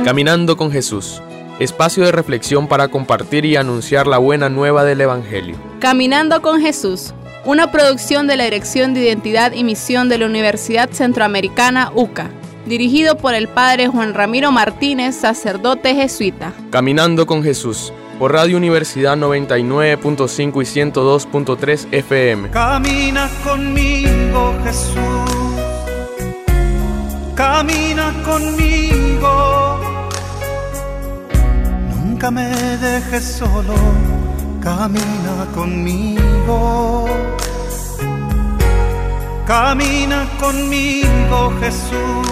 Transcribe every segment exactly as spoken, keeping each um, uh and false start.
Caminando con Jesús, espacio de reflexión para compartir y anunciar la buena nueva del Evangelio. Caminando con Jesús, una producción de la Dirección de Identidad y Misión de la Universidad Centroamericana U C A, dirigido por el Padre Juan Ramiro Martínez, sacerdote jesuita. Caminando con Jesús, por Radio Universidad noventa y nueve punto cinco y ciento dos punto tres F M. Camina conmigo, Jesús. Camina conmigo. Nunca me dejes solo. Camina conmigo. Camina conmigo, Jesús.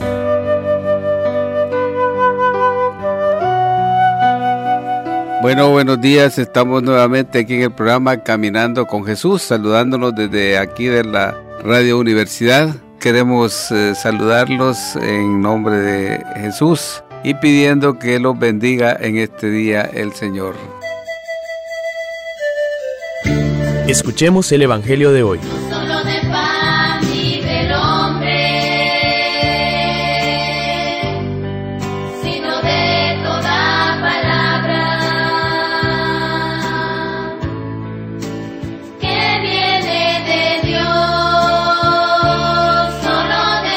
Bueno, buenos días. Estamos nuevamente aquí en el programa Caminando con Jesús, saludándonos desde aquí de la Radio Universidad. Queremos eh, saludarlos en nombre de Jesús y pidiendo que los bendiga en este día el Señor. Escuchemos el Evangelio de hoy. No solo de pan vive el hombre, sino de toda palabra que viene de Dios, solo de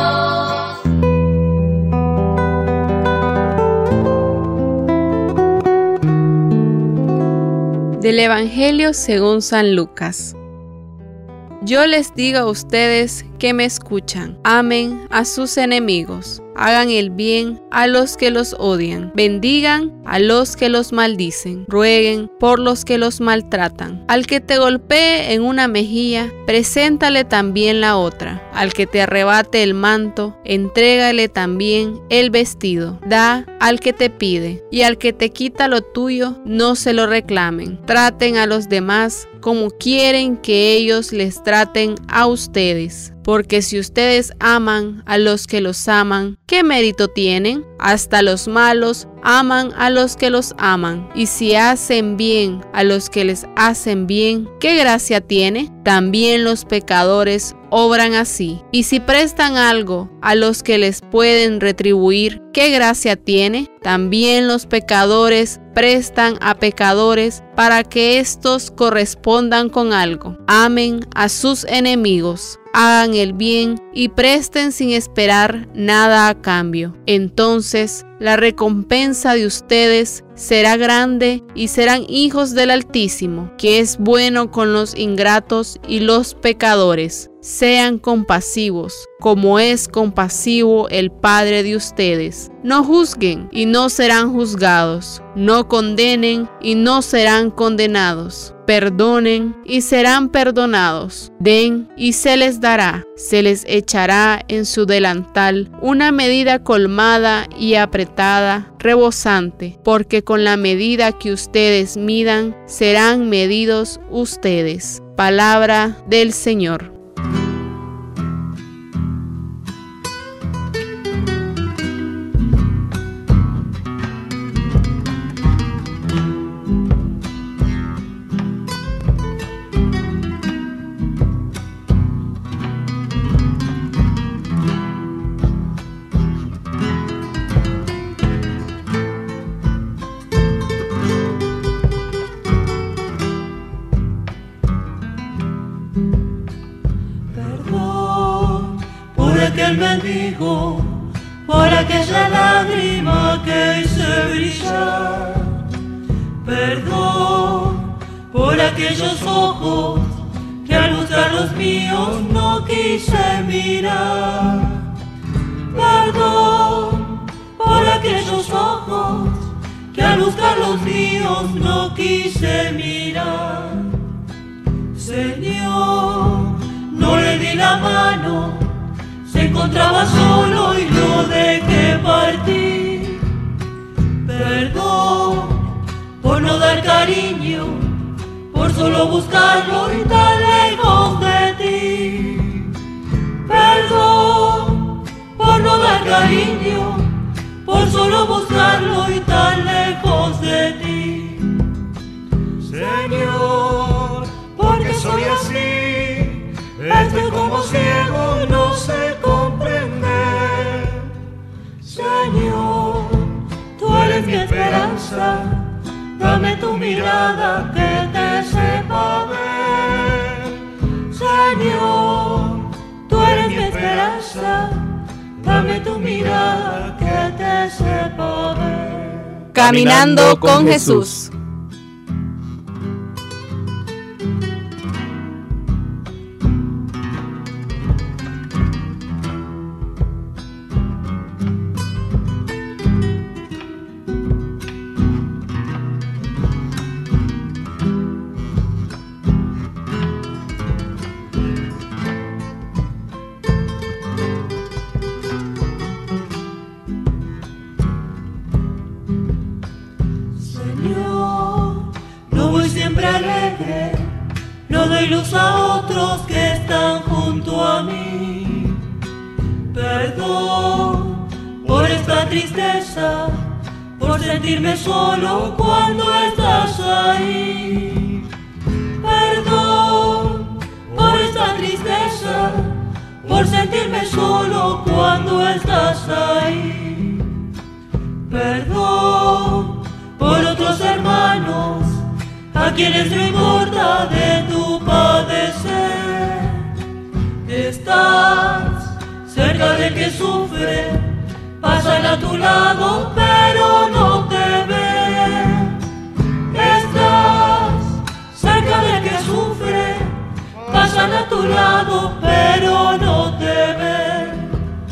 Dios. Del Evangelio según San Lucas. Yo les digo a ustedes que me escuchan, amen a sus enemigos, hagan el bien a los que los odian, bendigan a los que los maldicen, rueguen por los que los maltratan. Al que te golpee en una mejilla, preséntale también la otra. Al que te arrebate el manto, entrégale también el vestido. Da al que te pide, y al que te quita lo tuyo, no se lo reclamen. Traten a los demás como quieren que ellos les traten a ustedes. Porque si ustedes aman a los que los aman, ¿qué mérito tienen? Hasta los malos aman a los que los aman. Y si hacen bien a los que les hacen bien, ¿qué gracia tiene? También los pecadores obran así. Y si prestan algo a los que les pueden retribuir, ¿qué gracia tiene? También los pecadores prestan a pecadores para que éstos correspondan con algo. Amen a sus enemigos, hagan el bien y presten sin esperar nada a cambio. Entonces la recompensa de ustedes será grande y serán hijos del Altísimo, que es bueno con los ingratos y los pecadores. Sean compasivos, como es compasivo el Padre de ustedes. No juzguen y no serán juzgados. No condenen y no serán condenados. Perdonen y serán perdonados. Den y se les dará. Se les echará en su delantal una medida colmada y apretada, rebosante, porque con la medida que ustedes midan, serán medidos ustedes. Palabra del Señor. Aquel mendigo, por aquella lágrima que hice brillar. Perdón por aquellos ojos que al buscar los míos no quise mirar. Perdón por aquellos ojos que al buscar los míos no quise mirar. Señor, no le di la mano, se encontraba solo y lo dejé partir. Perdón por no dar cariño, por solo buscarlo y tan lejos de ti. Perdón por no dar cariño, por solo buscarlo y tan lejos de ti. Señor, porque soy así, estoy como ciego, no sé comprender. Señor, esperanza, dame tu mirada que te sepa ver. Señor, tú eres mi esperanza, dame tu mirada que te sepa ver. Caminando con Jesús. No doy luz a otros que están junto a mí. Perdón por esta tristeza, por sentirme solo cuando estás ahí. Perdón por esta tristeza, por sentirme solo cuando estás ahí. Perdón por otros hermanos a quienes no importa de tu padecer. Estás cerca del que sufre, pasan a tu lado pero no te ven. Estás cerca del que sufre, pasan a tu lado pero no te ven.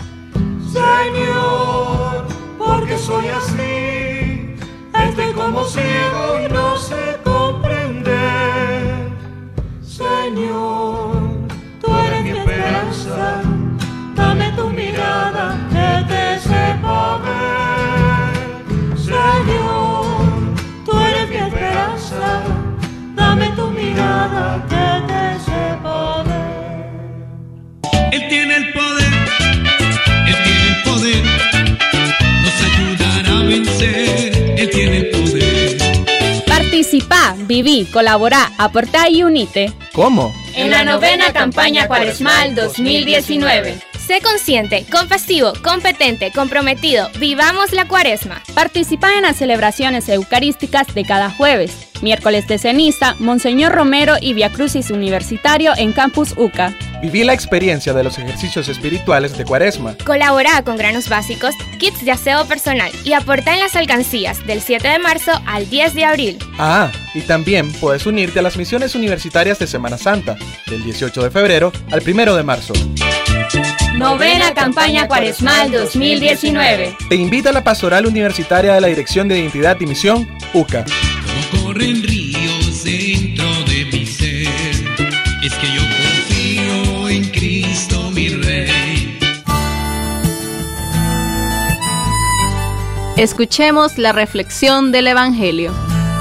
Señor, porque soy así, estoy como ciego y no sé comprender. Señor, tú eres mi esperanza, dame tu mirada que te sepa ver. Señor, tú eres mi esperanza, dame tu mirada que te sepa ver. Él tiene el poder, Él tiene el poder, nos ayudará a vencer, Él tiene el poder. Participa, viví, colabora, aportá y unite. ¿Cómo? En la novena campaña cuaresmal dos mil diecinueve. Sé consciente, compasivo, competente, comprometido. Vivamos la cuaresma. Participa en las celebraciones eucarísticas de cada jueves. Miércoles de ceniza, Monseñor Romero y Via Crucis Universitario en Campus UCA. Viví la experiencia de los ejercicios espirituales de Cuaresma. Colabora con granos básicos, kits de aseo personal y aporta en las alcancías del siete de marzo al diez de abril. Ah, y también puedes unirte a las misiones universitarias de Semana Santa, del dieciocho de febrero al primero de marzo. Novena campaña cuaresmal dos mil diecinueve. Te invita a la Pastoral Universitaria de la Dirección de Identidad y Misión, UCA. Como corren ríos dentro de mi ser, es que yo confío en Cristo mi Rey. Escuchemos la reflexión del Evangelio.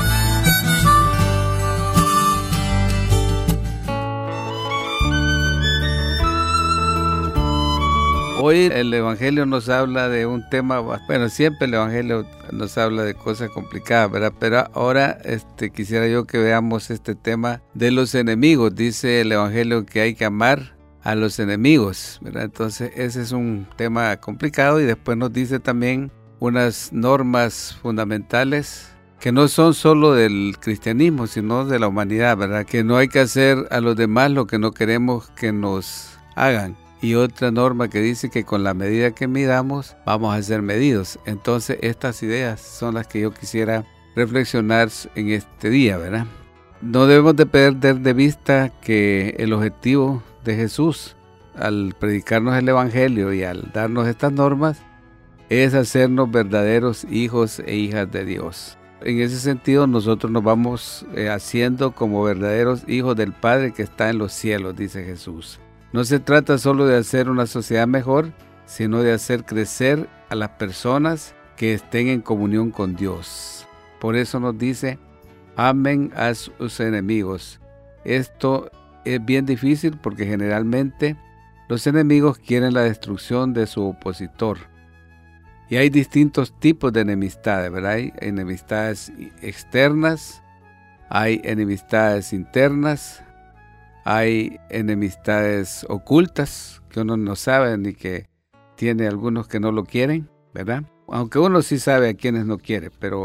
Hoy el Evangelio nos habla de un tema, bueno, siempre el Evangelio nos habla de cosas complicadas, ¿verdad? Pero ahora este, quisiera yo que veamos este tema de los enemigos. Dice el Evangelio que hay que amar a los enemigos, ¿verdad? Entonces ese es un tema complicado y después nos dice también unas normas fundamentales que no son solo del cristianismo, sino de la humanidad, ¿verdad? Que no hay que hacer a los demás lo que no queremos que nos hagan. Y otra norma que dice que con la medida que midamos vamos a ser medidos. Entonces estas ideas son las que yo quisiera reflexionar en este día, ¿verdad? No debemos de perder de vista que el objetivo de Jesús al predicarnos el Evangelio y al darnos estas normas es hacernos verdaderos hijos e hijas de Dios. En ese sentido nosotros nos vamos eh, haciendo como verdaderos hijos del Padre que está en los cielos, dice Jesús. No se trata solo de hacer una sociedad mejor, sino de hacer crecer a las personas que estén en comunión con Dios. Por eso nos dice, amen a sus enemigos. Esto es bien difícil porque generalmente los enemigos quieren la destrucción de su opositor. Y hay distintos tipos de enemistades, ¿verdad? Hay enemistades externas, hay enemistades internas, hay enemistades ocultas que uno no sabe ni que tiene algunos que no lo quieren, ¿verdad? Aunque uno sí sabe a quienes no quiere, pero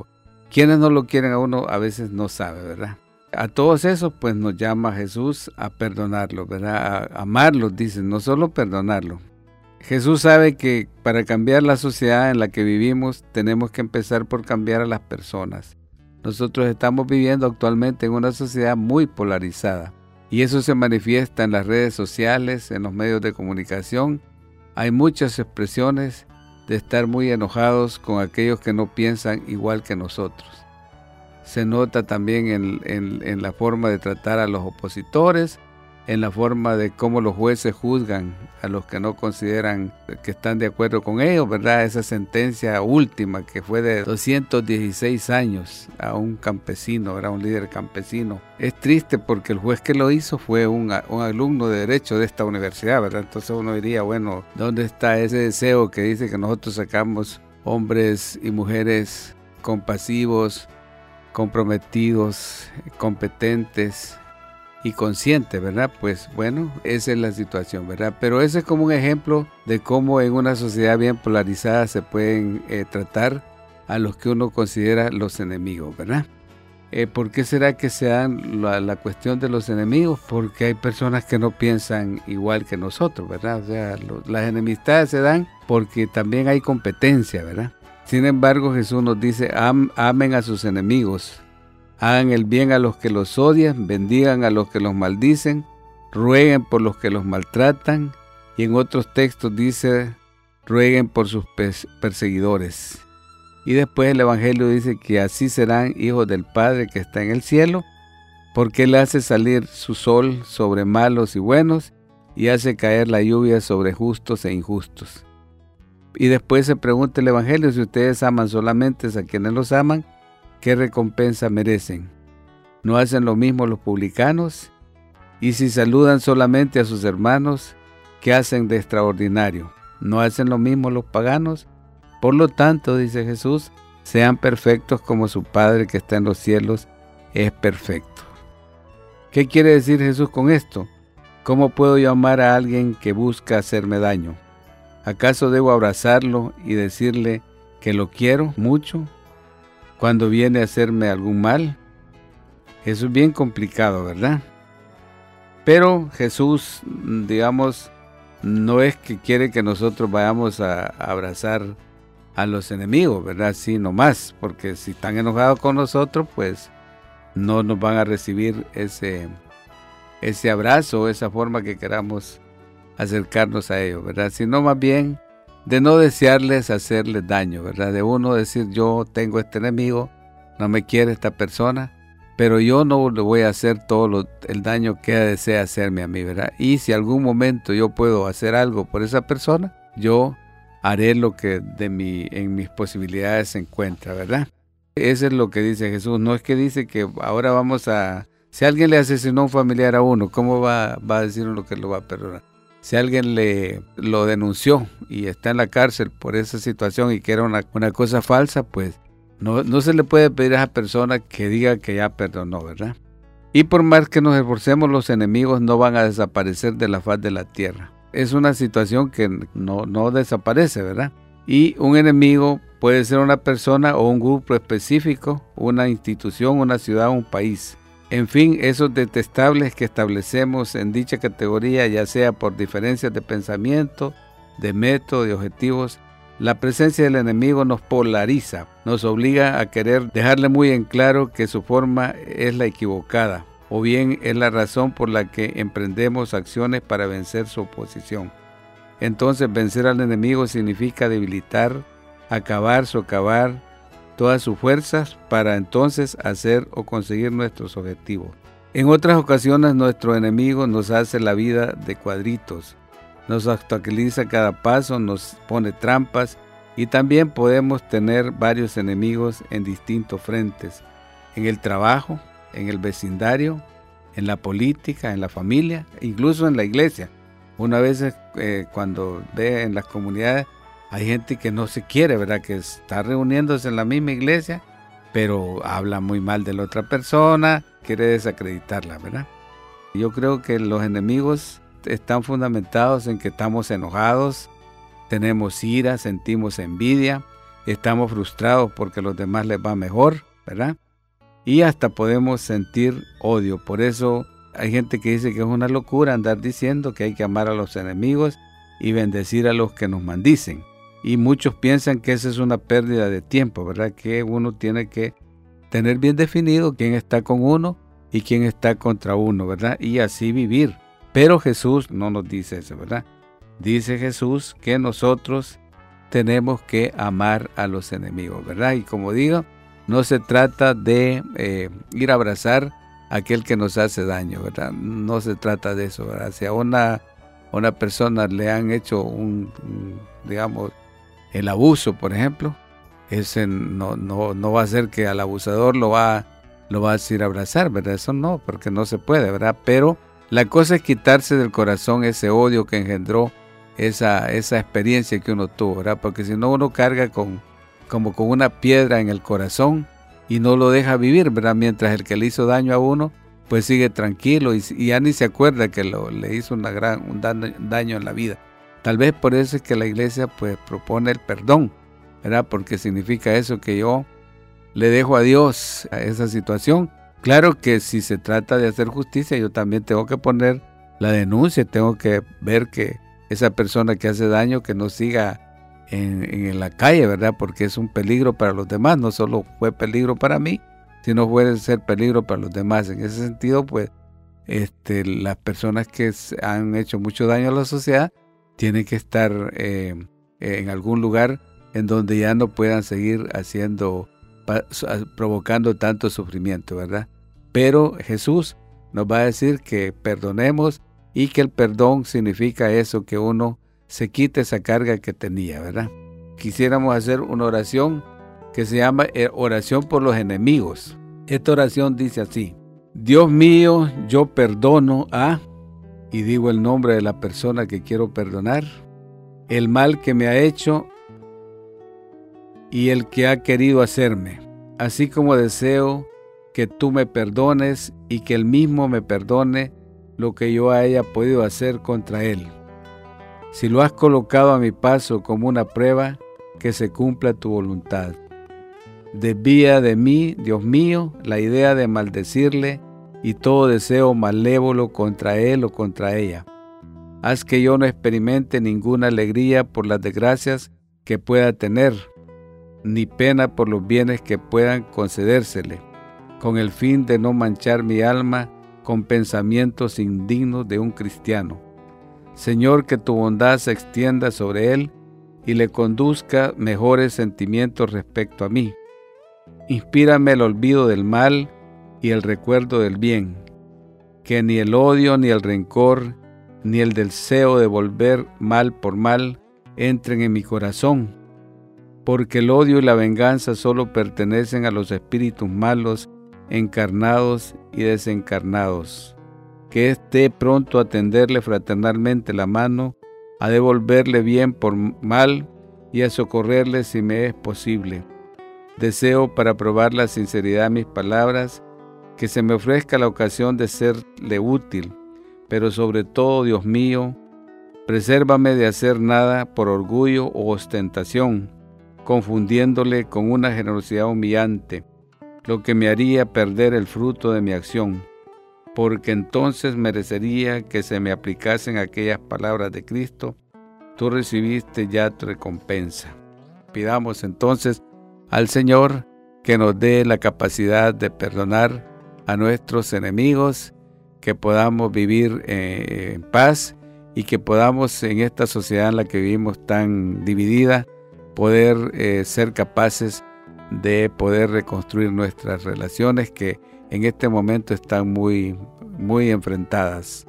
Quienes no lo quieren a uno a veces no sabe, ¿verdad? A todos esos pues nos llama Jesús a perdonarlos, ¿verdad? A amarlos, dicen, no solo perdonarlos. Jesús sabe que para cambiar la sociedad en la que vivimos tenemos que empezar por cambiar a las personas. Nosotros estamos viviendo actualmente en una sociedad muy polarizada y eso se manifiesta en las redes sociales, en los medios de comunicación. Hay muchas expresiones de estar muy enojados con aquellos que no piensan igual que nosotros. Se nota también en, en, en la forma de tratar a los opositores, en la forma de cómo los jueces juzgan a los que no consideran que están de acuerdo con ellos, ¿verdad? Esa sentencia última que fue de doscientos dieciséis años a un campesino, era un líder campesino. Es triste porque el juez que lo hizo fue un, un alumno de Derecho de esta universidad, ¿verdad? Entonces uno diría, bueno, ¿dónde está ese deseo que dice que nosotros sacamos hombres y mujeres compasivos, comprometidos, competentes y conscientes, ¿verdad? Pues bueno, esa es la situación, ¿verdad? Pero ese es como un ejemplo de cómo en una sociedad bien polarizada se pueden eh, tratar a los que uno considera los enemigos, ¿verdad? Eh, ¿Por qué será que se dan la, la cuestión de los enemigos? Porque hay personas que no piensan igual que nosotros, ¿verdad? O sea, lo, las enemistades se dan porque también hay competencia, ¿verdad? Sin embargo, Jesús nos dice, Am, amen a sus enemigos, hagan el bien a los que los odian, bendigan a los que los maldicen, rueguen por los que los maltratan, y en otros textos dice, rueguen por sus perseguidores. Y después el Evangelio dice que así serán hijos del Padre que está en el cielo, porque Él hace salir su sol sobre malos y buenos, y hace caer la lluvia sobre justos e injustos. Y después se pregunta el Evangelio, si ustedes aman solamente a quienes los aman, ¿qué recompensa merecen? ¿No hacen lo mismo los publicanos? Y si saludan solamente a sus hermanos, ¿qué hacen de extraordinario? ¿No hacen lo mismo los paganos? Por lo tanto, dice Jesús, sean perfectos como su Padre que está en los cielos es perfecto. ¿Qué quiere decir Jesús con esto? ¿Cómo puedo yo amar a alguien que busca hacerme daño? ¿Acaso debo abrazarlo y decirle que lo quiero mucho cuando viene a hacerme algún mal? Eso es bien complicado, ¿verdad? Pero Jesús, digamos, no es que quiere que nosotros vayamos a abrazar a los enemigos, ¿verdad? Sí, nomás, porque si están enojados con nosotros, pues no nos van a recibir ese, ese abrazo, esa forma que queramos acercarnos a ellos, ¿verdad? Sino más bien de no desearles hacerles daño, ¿verdad? De uno decir, yo tengo este enemigo, no me quiere esta persona, pero yo no le voy a hacer todo lo, el daño que desea hacerme a mí, ¿verdad? Y si algún momento yo puedo hacer algo por esa persona, yo haré lo que de mi, en mis posibilidades se encuentra, ¿verdad? Eso es lo que dice Jesús. No es que dice que ahora vamos a... Si alguien le asesinó a un familiar a uno, ¿cómo va, va a decir uno que lo va a perdonar? Si alguien le lo denunció y está en la cárcel por esa situación y que era una, una cosa falsa, pues no, no se le puede pedir a esa persona que diga que ya perdonó, ¿verdad? Y por más que nos esforcemos, los enemigos no van a desaparecer de la faz de la tierra. Es una situación que no, no desaparece, ¿verdad? Y un enemigo puede ser una persona o un grupo específico, una institución, una ciudad, un país. En fin, esos detestables que establecemos en dicha categoría, ya sea por diferencias de pensamiento, de método, de objetivos, la presencia del enemigo nos polariza, nos obliga a querer dejarle muy en claro que su forma es la equivocada, o bien es la razón por la que emprendemos acciones para vencer su oposición. Entonces, vencer al enemigo significa debilitar, acabar, socavar todas sus fuerzas para entonces hacer o conseguir nuestros objetivos. En otras ocasiones nuestro enemigo nos hace la vida de cuadritos, nos obstaculiza cada paso, nos pone trampas y también podemos tener varios enemigos en distintos frentes, en el trabajo, en el vecindario, en la política, en la familia, incluso en la iglesia. Una vez eh, cuando ve en las comunidades hay gente que no se quiere, ¿verdad? Que está reuniéndose en la misma iglesia, pero habla muy mal de la otra persona, quiere desacreditarla, ¿verdad? Yo creo que los enemigos están fundamentados en que estamos enojados, tenemos ira, sentimos envidia, estamos frustrados porque a los demás les va mejor, ¿verdad? Y hasta podemos sentir odio. Por eso hay gente que dice que es una locura andar diciendo que hay que amar a los enemigos y bendecir a los que nos maldicen. Y muchos piensan que esa es una pérdida de tiempo, ¿verdad? Que uno tiene que tener bien definido quién está con uno y quién está contra uno, ¿verdad? Y así vivir. Pero Jesús no nos dice eso, ¿verdad? Dice Jesús que nosotros tenemos que amar a los enemigos, ¿verdad? Y como digo, no se trata de eh, ir a abrazar a aquel que nos hace daño, ¿verdad? No se trata de eso, ¿verdad? Si a una, una persona le han hecho un, un digamos, el abuso, por ejemplo, ese no, no, no va a ser que al abusador lo va, lo va a ir a abrazar, ¿verdad? Eso no, porque no se puede, ¿verdad? Pero la cosa es quitarse del corazón ese odio que engendró esa, esa experiencia que uno tuvo, ¿verdad? Porque si no, uno carga con, como con una piedra en el corazón y no lo deja vivir, ¿verdad? Mientras el que le hizo daño a uno, pues sigue tranquilo y, y ya ni se acuerda que lo, le hizo una gran, un daño, daño en la vida. Tal vez por eso es que la iglesia pues propone el perdón, ¿verdad? Porque significa eso, que yo le dejo a Dios a esa situación. Claro que si se trata de hacer justicia, yo también tengo que poner la denuncia, tengo que ver que esa persona que hace daño, que no siga en, en la calle, ¿verdad? Porque es un peligro para los demás, no solo fue peligro para mí, sino puede ser peligro para los demás. En ese sentido, pues, este, las personas que han hecho mucho daño a la sociedad tienen que estar eh, en algún lugar en donde ya no puedan seguir haciendo, provocando tanto sufrimiento, ¿verdad? Pero Jesús nos va a decir que perdonemos y que el perdón significa eso, que uno se quite esa carga que tenía, ¿verdad? Quisiéramos hacer una oración que se llama oración por los enemigos. Esta oración dice así: Dios mío, yo perdono a, y digo el nombre de la persona que quiero perdonar, el mal que me ha hecho y el que ha querido hacerme, así como deseo que tú me perdones y que él mismo me perdone lo que yo haya podido hacer contra él. Si lo has colocado a mi paso como una prueba, que se cumpla tu voluntad. Desvía de mí, Dios mío, la idea de maldecirle y todo deseo malévolo contra él o contra ella. Haz que yo no experimente ninguna alegría por las desgracias que pueda tener, ni pena por los bienes que puedan concedérsele, con el fin de no manchar mi alma con pensamientos indignos de un cristiano. Señor, que tu bondad se extienda sobre él y le conduzca mejores sentimientos respecto a mí. Inspírame el olvido del mal y el recuerdo del bien, que ni el odio, ni el rencor, ni el deseo de volver mal por mal entren en mi corazón, porque el odio y la venganza solo pertenecen a los espíritus malos, encarnados y desencarnados. Que esté pronto a tenderle fraternalmente la mano, a devolverle bien por mal y a socorrerle si me es posible. Deseo, para probar la sinceridad de mis palabras, que se me ofrezca la ocasión de serle útil, pero sobre todo, Dios mío, presérvame de hacer nada por orgullo o ostentación, confundiéndole con una generosidad humillante, lo que me haría perder el fruto de mi acción, porque entonces merecería que se me aplicasen aquellas palabras de Cristo: tú recibiste ya tu recompensa. Pidamos entonces al Señor que nos dé la capacidad de perdonar a nuestros enemigos, que podamos vivir eh, en paz y que podamos, en esta sociedad en la que vivimos tan dividida, poder eh, ser capaces de poder reconstruir nuestras relaciones que en este momento están muy, muy enfrentadas.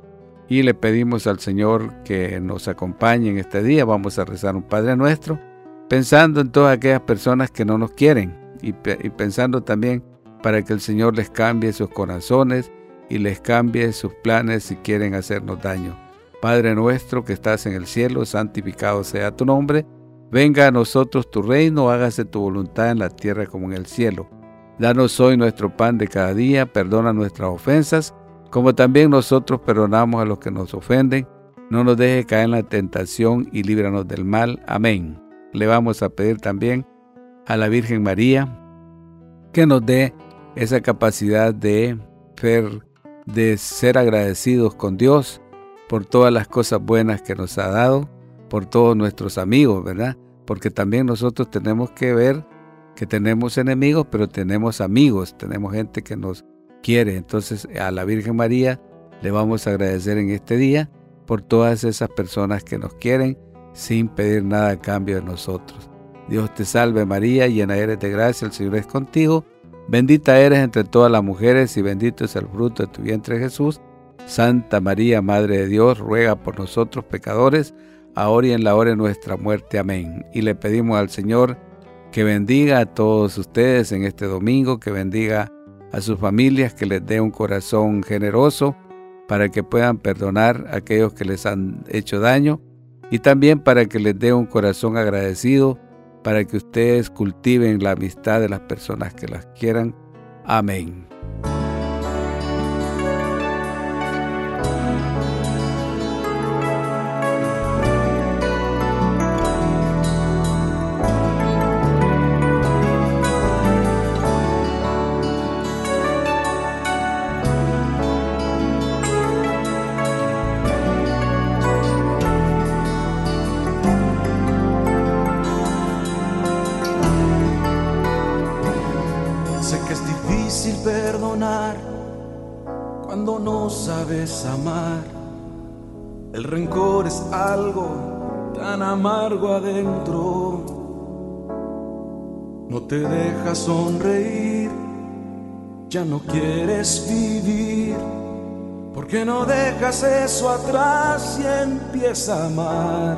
Y le pedimos al Señor que nos acompañe en este día. Vamos a rezar un Padre Nuestro, pensando en todas aquellas personas que no nos quieren y, y pensando también para que el Señor les cambie sus corazones y les cambie sus planes si quieren hacernos daño. Padre nuestro que estás en el cielo, santificado sea tu nombre. Venga a nosotros tu reino, hágase tu voluntad en la tierra como en el cielo. Danos hoy nuestro pan de cada día, perdona nuestras ofensas, como también nosotros perdonamos a los que nos ofenden. No nos dejes caer en la tentación y líbranos del mal. Amén. Le vamos a pedir también a la Virgen María que nos dé esa capacidad de ser, de ser agradecidos con Dios por todas las cosas buenas que nos ha dado, por todos nuestros amigos, ¿verdad? Porque también nosotros tenemos que ver que tenemos enemigos, pero tenemos amigos, tenemos gente que nos quiere. Entonces a la Virgen María le vamos a agradecer en este día por todas esas personas que nos quieren sin pedir nada a cambio de nosotros. Dios te salve María, llena eres de gracia, el Señor es contigo. Bendita eres entre todas las mujeres y bendito es el fruto de tu vientre Jesús. Santa María, Madre de Dios, ruega por nosotros pecadores, ahora y en la hora de nuestra muerte. Amén. Y le pedimos al Señor que bendiga a todos ustedes en este domingo, que bendiga a sus familias, que les dé un corazón generoso para que puedan perdonar a aquellos que les han hecho daño y también para que les dé un corazón agradecido, para que ustedes cultiven la amistad de las personas que las quieran. Amén. Cuando no sabes amar, el rencor es algo tan amargo adentro. No te deja sonreír, ya no quieres vivir, porque no dejas eso atrás y empiezas a amar.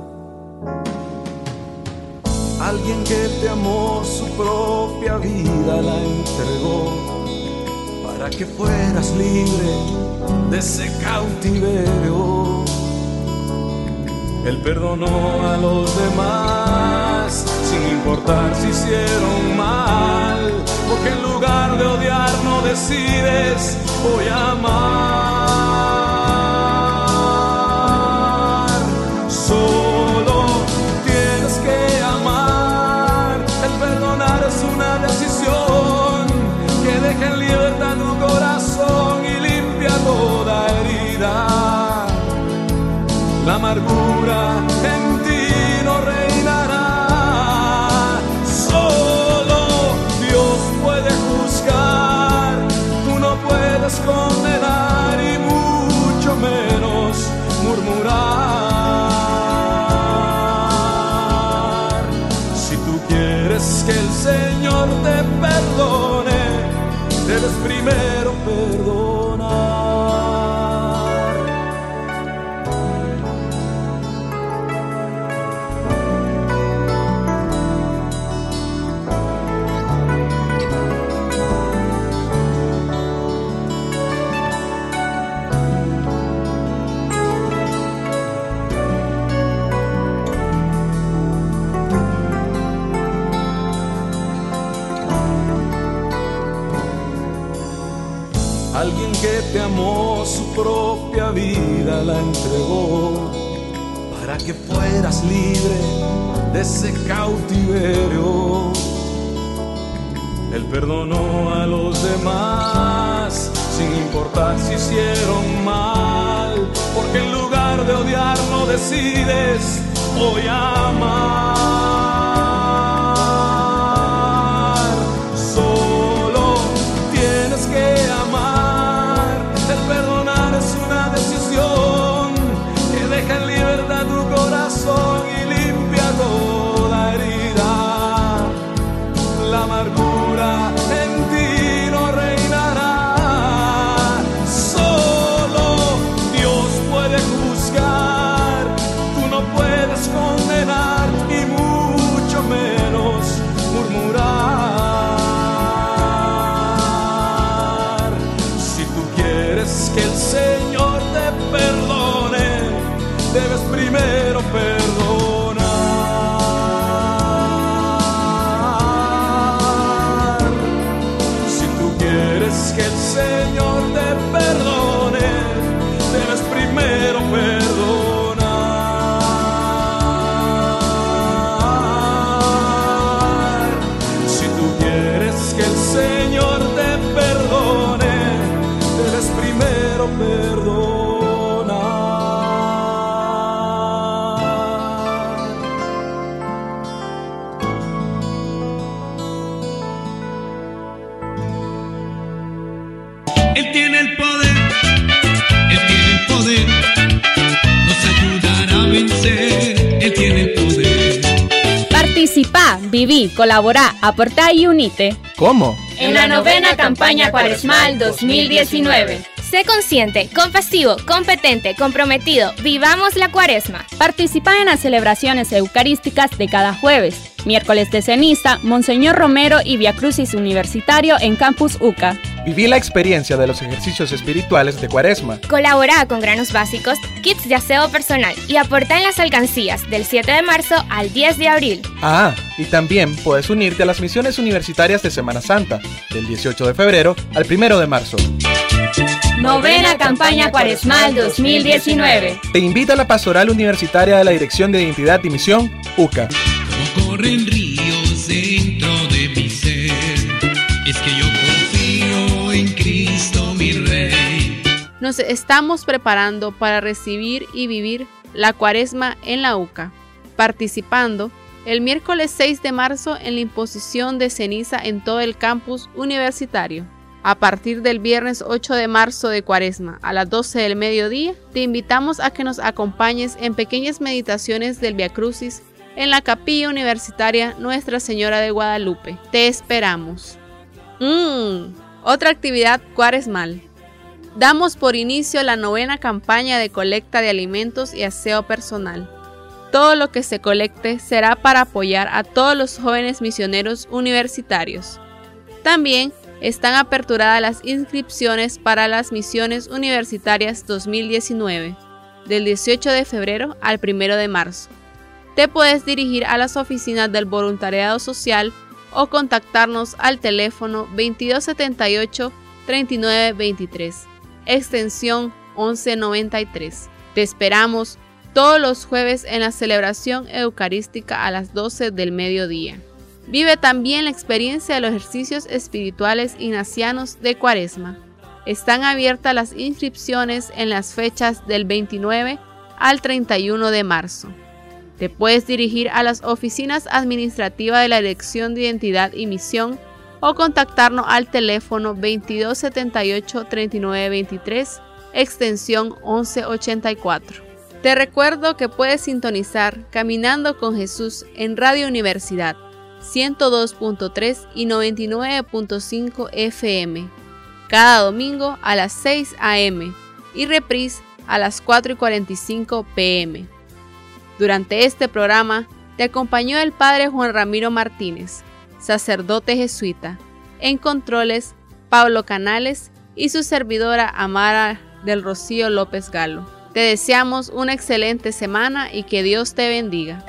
Alguien que te amó, su propia vida la entregó para que fueras libre de ese cautiverio. Él perdonó a los demás sin importar si hicieron mal, porque en lugar de odiar no decides voy a amar. Solo tienes que amar, el perdonar es una decisión que deja en libertad tu corazón y limpia toda herida. La amargura en ti no reinará. Solo Dios puede juzgar, tú no puedes condenar y mucho menos murmurar. Si tú quieres que el Señor te perdone, debes primero perdonar. Alguien que te amó, su propia vida la entregó para que fueras libre de ese cautiverio. Él perdonó a los demás sin importar si hicieron mal, porque en lugar de odiar no decides voy a amar. Solo tienes que amar, el perdonar es una decisión que deja en libertad tu corazón y limpia toda herida. La amargura en ti no reinará. Solo Dios puede juzgar, tú no puedes condenar y mucho Él tiene el poder, Él tiene el poder, nos ayudará a vencer, Él tiene el poder. Participa, viví, colabora, aportá y unite. ¿Cómo? En la novena campaña cuaresmal dos mil diecinueve. Sé consciente, compasivo, competente, comprometido. Vivamos la cuaresma. Participa en las celebraciones eucarísticas de cada jueves. Miércoles de ceniza, Monseñor Romero y Via Crucis Universitario en Campus U C A. Viví la experiencia de los ejercicios espirituales de cuaresma. Colabora con granos básicos, kits de aseo personal y aporta en las alcancías del siete de marzo al diez de abril. Ah, y también puedes unirte a las misiones universitarias de Semana Santa, del dieciocho de febrero al primero de marzo. Novena campaña cuaresmal dos mil diecinueve. Te invita a la Pastoral Universitaria de la Dirección de Identidad y Misión, U C A. Como corren ríos dentro de mi ser, es que yo confío en Cristo mi Rey. Nos estamos preparando para recibir y vivir la cuaresma en la U C A, participando el miércoles seis de marzo en la imposición de ceniza en todo el campus universitario. A partir del viernes ocho de marzo de Cuaresma a las doce del mediodía, te invitamos a que nos acompañes en pequeñas meditaciones del Via Crucis en la Capilla Universitaria Nuestra Señora de Guadalupe. Te esperamos. Mmm, otra actividad cuaresmal. Damos por inicio la novena campaña de colecta de alimentos y aseo personal. Todo lo que se colecte será para apoyar a todos los jóvenes misioneros universitarios. También están aperturadas las inscripciones para las misiones universitarias dos mil diecinueve, del dieciocho de febrero al primero de marzo. Te puedes dirigir a las oficinas del voluntariado social o contactarnos al teléfono veintidós setenta y ocho, treinta y nueve veintitrés, extensión once noventa y tres. Te esperamos todos los jueves en la celebración eucarística a las doce del mediodía. Vive también la experiencia de los ejercicios espirituales ignacianos de Cuaresma. Están abiertas las inscripciones en las fechas del veintinueve al treinta y uno de marzo. Te puedes dirigir a las oficinas administrativas de la Dirección de Identidad y Misión o contactarnos al teléfono veintidós setenta y ocho, treinta y nueve veintitrés, extensión once ochenta y cuatro. Te recuerdo que puedes sintonizar Caminando con Jesús en Radio Universidad ciento dos punto tres y noventa y nueve punto cinco F M cada domingo a las seis a eme y reprise a las cuatro y cuarenta y cinco pe eme. Durante este programa te acompañó el Padre Juan Ramiro Martínez, sacerdote jesuita, en controles Pablo Canales y su servidora Amara del Rocío López Galo. Te deseamos una excelente semana y que Dios te bendiga.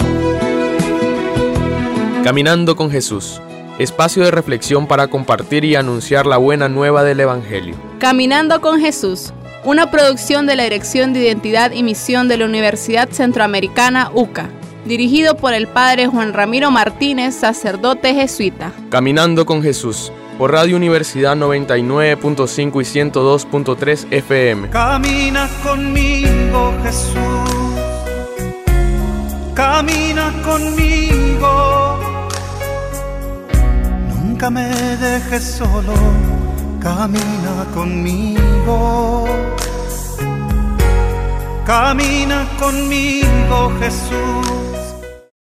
Caminando con Jesús, espacio de reflexión para compartir y anunciar la buena nueva del Evangelio. Caminando con Jesús, una producción de la Dirección de Identidad y Misión de la Universidad Centroamericana U C A, dirigido por el Padre Juan Ramiro Martínez, sacerdote jesuita. Caminando con Jesús, por Radio Universidad noventa y nueve punto cinco y ciento dos punto tres F M. Camina conmigo, Jesús. Camina conmigo. Nunca me dejes solo. Camina conmigo. Camina conmigo, Jesús.